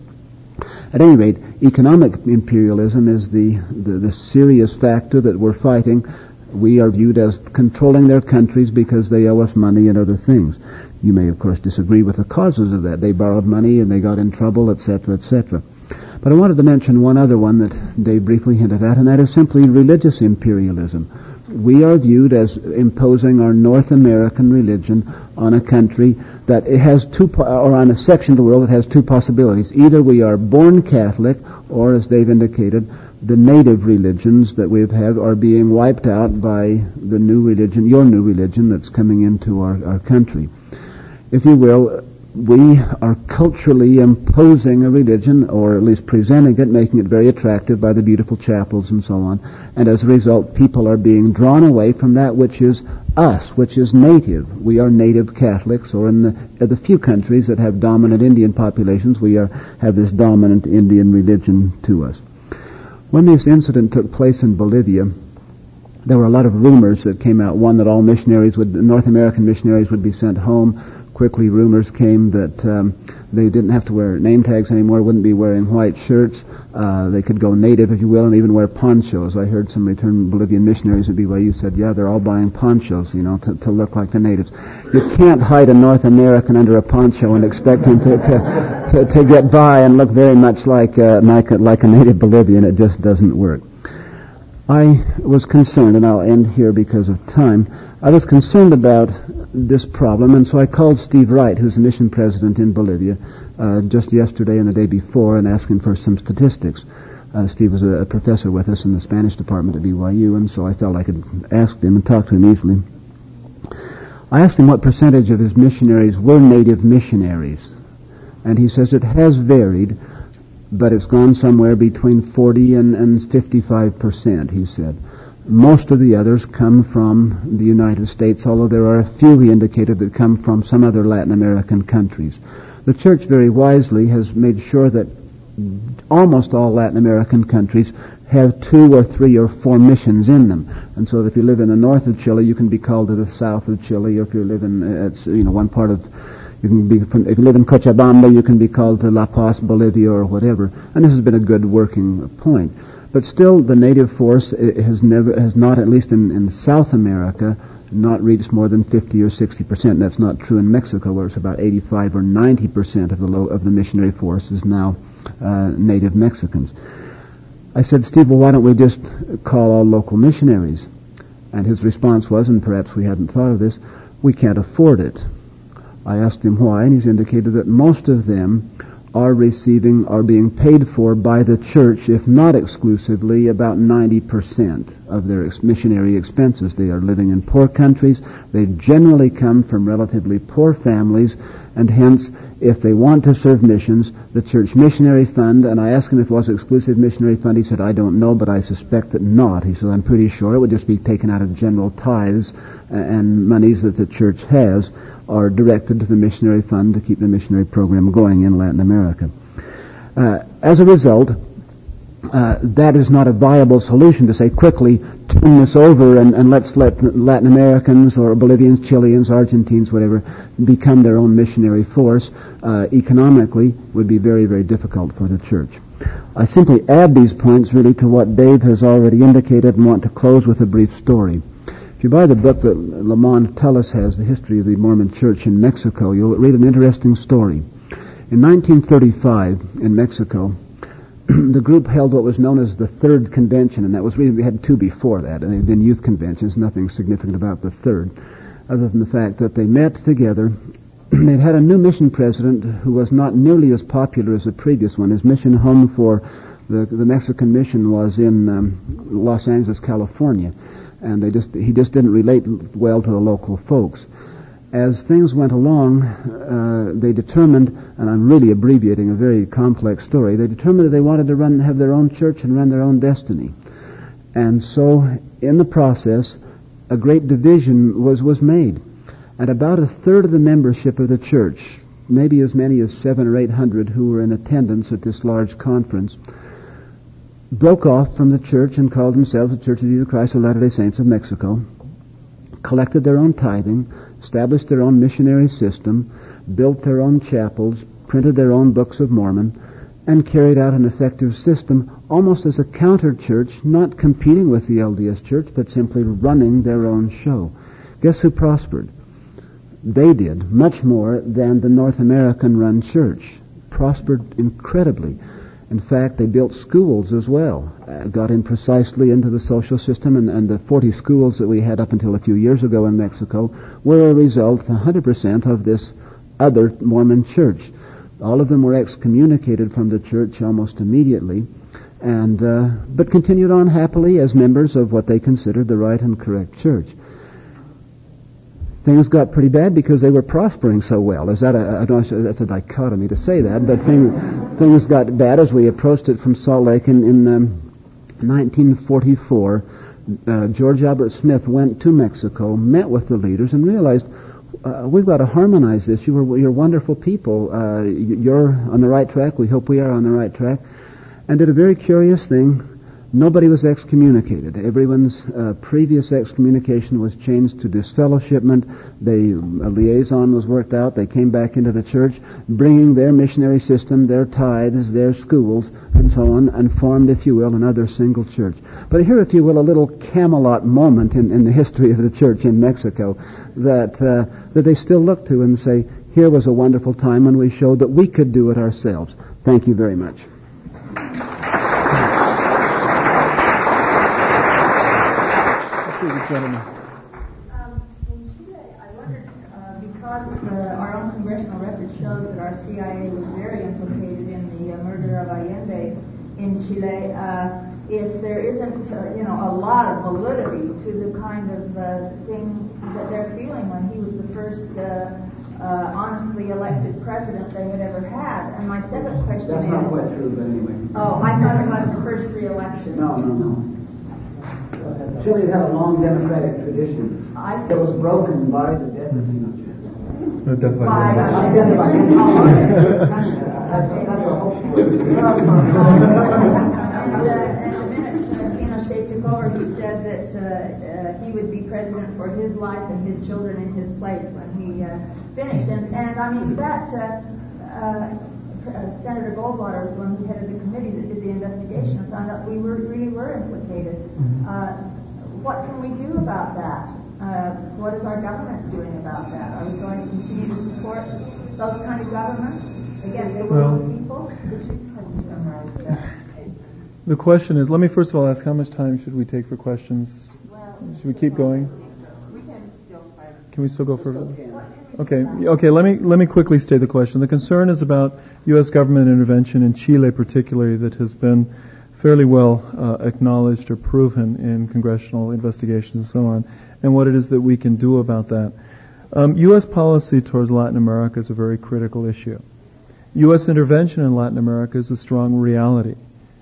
At any rate, economic imperialism is the serious factor that we're fighting. We are viewed as controlling their countries because they owe us money and other things. You may, of course, disagree with the causes of that. They borrowed money and they got in trouble, etc., etc. But I wanted to mention one other one that Dave briefly hinted at, and that is simply religious imperialism. We are viewed as imposing our North American religion on a country that it has or on a section of the world that has two possibilities. Either we are born Catholic, or, as Dave indicated, the native religions that we have are being wiped out by the new religion, your new religion, that's coming into our country. If you will, we are culturally imposing a religion, or at least presenting it, making it very attractive by the beautiful chapels and so on. And as a result, people are being drawn away from that which is us, which is native. We are native Catholics, or in the few countries that have dominant Indian populations, we have this dominant Indian religion to us. When this incident took place in Bolivia, there were a lot of rumors that came out. One, that all North American missionaries would be sent home. Quickly, rumors came that they didn't have to wear name tags anymore, wouldn't be wearing white shirts. They could go native, if you will, and even wear ponchos. I heard some returned Bolivian missionaries at BYU said, yeah, they're all buying ponchos, to look like the natives. You can't hide a North American under a poncho and expect him to get by and look very much like a native Bolivian. It just doesn't work. I was concerned, and I'll end here because of time, I was concerned about this problem, and so I called Steve Wright, who's the mission president in Bolivia, just yesterday and the day before, and asked him for some statistics. Steve was a professor with us in the Spanish department at BYU, and so I felt I could ask him and talk to him easily. I asked him what percentage of his missionaries were native missionaries, and he says it has varied, but it's gone somewhere between 40 and 55%, he said. Most of the others come from the United States, although there are a few, he indicated, that come from some other Latin American countries. The Church very wisely has made sure that almost all Latin American countries have 2 or 3 or 4 missions in them. And so if you live in the north of Chile, you can be called to the south of Chile, or if you live in one part of if you live in Cochabamba, you can be called to La Paz, Bolivia, or whatever. And this has been a good working point. But still, the native force has not, at least in South America, not reached more than 50 or 60%. That's not true in Mexico, where it's about 85 or 90% of the missionary force is now native Mexicans. I said, Steve, well, why don't we just call all local missionaries? And his response was, and perhaps we hadn't thought of this, we can't afford it. I asked him why, and he's indicated that most of them are being paid for by the church, if not exclusively, about 90% of their missionary expenses. They are living in poor countries. They generally come from relatively poor families, and hence, if they want to serve missions, the church missionary fund, and I asked him if it was an exclusive missionary fund, he said, I don't know, but I suspect that not. He said, I'm pretty sure it would just be taken out of general tithes and monies that the church has are directed to the missionary fund to keep the missionary program going in Latin America. As a result, that is not a viable solution to say quickly turn this over and let's let Latin Americans or Bolivians, Chileans, Argentines, whatever, become their own missionary force. Economically would be very, very difficult for the church. I simply add these points really to what Dave has already indicated and want to close with a brief story. If you buy the book that Lamont Tullis has, The History of the Mormon Church in Mexico, you'll read an interesting story. In 1935, in Mexico, the group held what was known as the Third Convention, and that was really, we had 2 before that, and they'd been youth conventions, nothing significant about the third, other than the fact that they met together. They'd had a new mission president who was not nearly as popular as the previous one. His mission home for the Mexican mission was in Los Angeles, California. And he just didn't relate well to the local folks. As things went along, they determined, and I'm really abbreviating a very complex story, they determined that they wanted to have their own church and run their own destiny. And so, in the process, a great division was made. And about a third of the membership of the church, maybe as many as 700 or 800 who were in attendance at this large conference, broke off from the church and called themselves the Church of Jesus Christ of Latter-day Saints of Mexico, collected their own tithing, established their own missionary system, built their own chapels, printed their own books of Mormon, and carried out an effective system almost as a counter-church, not competing with the LDS Church, but simply running their own show. Guess who prospered? They did, much more than the North American-run church. Prospered incredibly. In fact, they built schools as well, got in precisely into the social system, and the 40 schools that we had up until a few years ago in Mexico were a result, 100%, of this other Mormon church. All of them were excommunicated from the church almost immediately, but continued on happily as members of what they considered the right and correct church. things got pretty bad because they were prospering so well. Is that that's a dichotomy to say that, but things got bad as we approached it from Salt Lake in 1944. George Albert Smith went to Mexico, met with the leaders, and realized we've got to harmonize this. You're wonderful people. You're on the right track. We hope we are on the right track. And did a very curious thing. Nobody was excommunicated. Everyone's previous excommunication was changed to disfellowshipment. A liaison was worked out. They came back into the church, bringing their missionary system, their tithes, their schools, and so on, and formed, if you will, another single church. But here, if you will, a little Camelot moment in the history of the church in Mexico that they still look to and say, here was a wonderful time when we showed that we could do it ourselves. Thank you very much. Gentlemen. In Chile, I wondered, because our own congressional record shows that our CIA was very implicated in the murder of Allende in Chile, if there isn't, a lot of validity to the kind of things that they're feeling when he was the first honestly elected president they had ever had. And my second question That's not quite true, but anyway. Oh, I thought it was the first re-election. No. Chile had a long democratic tradition. It was broken by the death of Pinochet. That's a hope. And the minute Pinochet took over, he said that he would be president for his life and his children in his place when he finished. And I mean, that Senator Goldwater was one who headed the committee that did the investigation and found out we really were implicated. What can we do about that? What is our government doing about that? Are we going to continue to support those kind of governments against the will of the people? Could you summarize that? The question is, let me first of all ask, how much time should we take for questions? Should we keep going? We can still fire. Can we still go further? Okay. Let me quickly state the question. The concern is about U.S. government intervention in Chile, particularly, that has been fairly well acknowledged or proven in congressional investigations and so on, and what it is that we can do about that. U.S. policy towards Latin America is a very critical issue. U.S. intervention in Latin America is a strong reality.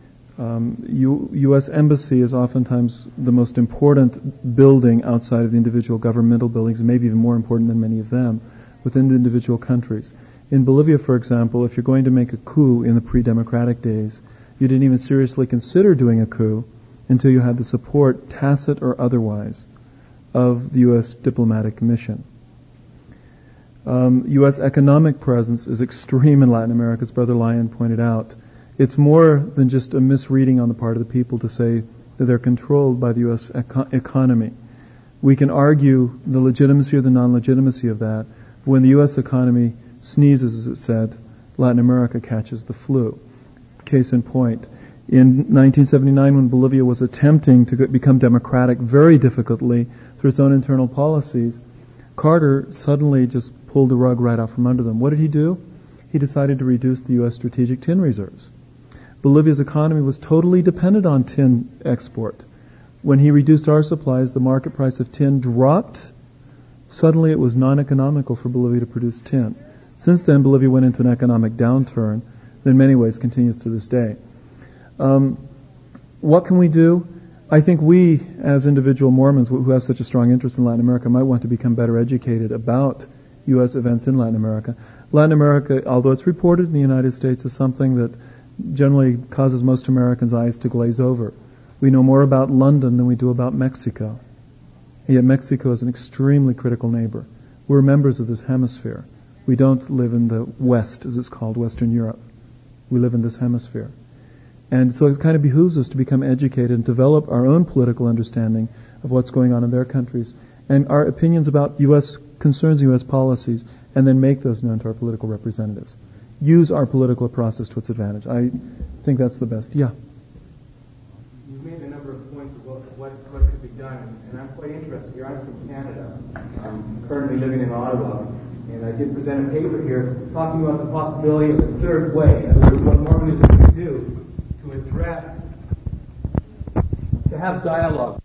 U.S. Embassy is oftentimes the most important building outside of the individual governmental buildings, maybe even more important than many of them, within the individual countries. In Bolivia, for example, if you're going to make a coup in the pre-democratic days, you didn't even seriously consider doing a coup until you had the support, tacit or otherwise, of the U.S. diplomatic mission. U.S. economic presence is extreme in Latin America, as Brother Lyon pointed out. It's more than just a misreading on the part of the people to say that they're controlled by the U.S. economy. We can argue the legitimacy or the non-legitimacy of that. When the U.S. economy sneezes, as it said, Latin America catches the flu. Case in point, in 1979, when Bolivia was attempting to become democratic very difficultly through its own internal policies, Carter suddenly just pulled the rug right out from under them. What did he do? He decided to reduce the U.S. strategic tin reserves. Bolivia's economy was totally dependent on tin export. When he reduced our supplies, the market price of tin dropped. Suddenly it was non-economical for Bolivia to produce tin. Since then, Bolivia went into an economic downturn that in many ways continues to this day. What can we do? I think we, as individual Mormons who have such a strong interest in Latin America, might want to become better educated about U.S. events in Latin America. Latin America, although it's reported in the United States, is something that generally causes most Americans' eyes to glaze over. We know more about London than we do about Mexico. And yet Mexico is an extremely critical neighbor. We're members of this hemisphere. We don't live in the West, as it's called, Western Europe. We live in this hemisphere. And so it kind of behooves us to become educated and develop our own political understanding of what's going on in their countries and our opinions about U.S. concerns, U.S. policies, and then make those known to our political representatives. Use our political process to its advantage. I think that's the best. Yeah? You've made a number of points about what could be done, and I'm quite interested here. I'm from Canada. I'm currently living in Ottawa, and I did present a paper here talking about the possibility of a third way, in other words, what Mormonism can do to address, to have dialogue